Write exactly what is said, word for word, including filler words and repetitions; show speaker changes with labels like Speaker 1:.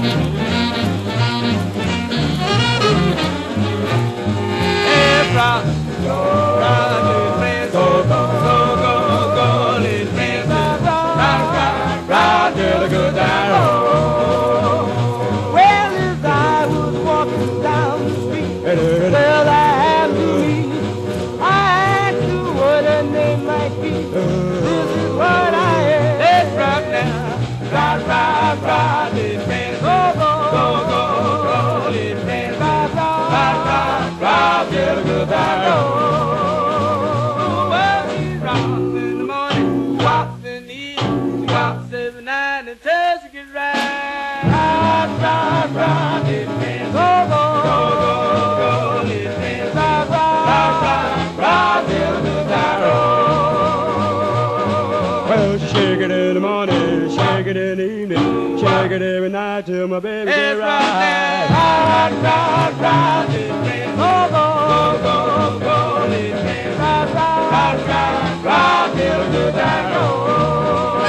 Speaker 1: Hey, rock, rock, little friend, go, go, go, go, go, little friend, rock, rock, rock, rock, till the good time roll. Well, as I was walking down the street, well, I happened to meet, I asked you what her name might be. This is what I heard. Let's rock now, rock, rock, rock, little friend, go, go, go, go, go, little friend, rock, rock, rock, rock, rock, till the good time roll. Well, he rocks in the morning, rocks in the evening, rocks every night until she gets right. Rock, rock, rock, little friend, go, go, go, go, go, little friend, rock, rock, rock, rock, rock, till the good time roll. Well, shake it in the morning, shake it in the evening, shake it every night till my baby get right. Rock, rock, rock, little friend, go, go, go, go, little friend, rock, rock, rock, rock, rock, till the good time roll.